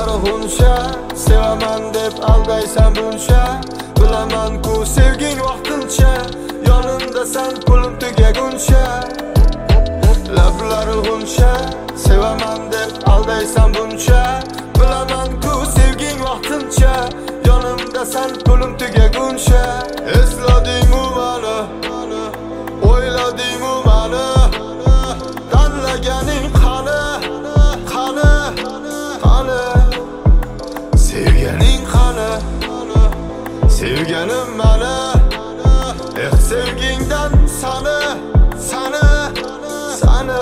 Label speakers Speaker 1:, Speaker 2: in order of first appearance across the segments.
Speaker 1: Lablari g'unsha, sevaman deb aldaysan buncha. Bilaman-ku sevging vaqtincha, yonimda san pulim tugaguncha. Lablari g'unsha, sevaman deb aldaysan buncha. Bilaman-ku sevging vaqtincha, yonimda san pulim tugaguncha. Esladingmi mani, o'yladingmi mani, tanlaganing qani, qani, qani, sevganing qani, sevganim mani, sevgingdan sani, sani, sani.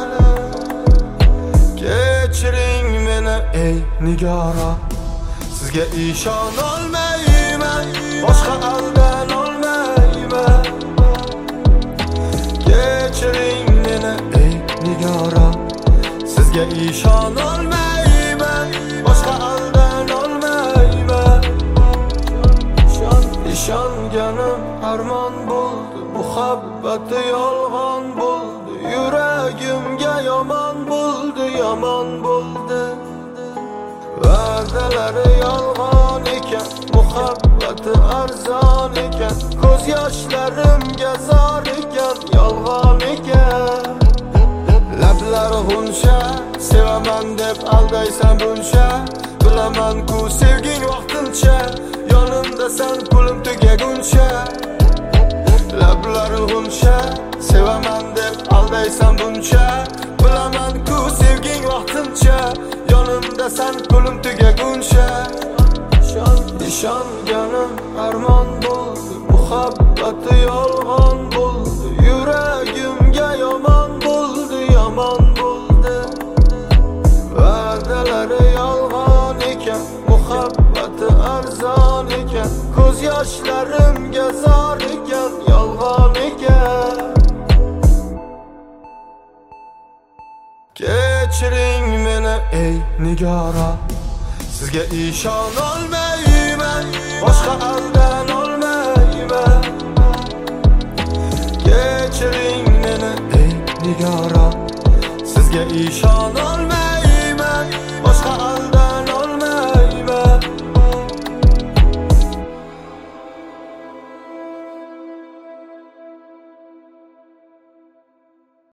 Speaker 1: Kechiring meni ey nigora, sizga ishonolmayman, boshqa aldan olmayman. Kechiring meni ey nigora, sizga ishonolmayman, boshqa aldan olmayman. Ishonganim armon bo'ldi, muhabbati yolg'on bo'ldi, yuragimga yomon bo'ldi, yomon bo'ldi. Va'dalari yolg'on ekan, muhabbati arzon ekan, ko'z yoshlarimga zor ekan, yolg'on ekan. Lablari g'unsha, sevaman deb aldaysan buncha. Bilaman-ku sevging vaqtincha, yonimda san pulim tugaguncha. Lablari g'unsha, sevaman deb aldaysan buncha. Bilaman-ku sevging vaqtincha, yonimda san pulim tugaguncha. Ishonganim armon bo'ldi, muhabbati yolg'on bo'ldi, yuragimga yomon bo'ldi, yomon bo'ldi. Va'dalari yolg'on ekan, muhabbati arzon ekan, ko'z yoshlarimga zor ekan, yolg'on ekan. Kechiring meni ey nigora, sizga ishonolmayman, boshqa aldan olmayman. Kechiring meni ey nigora, sizga ishonolmayman,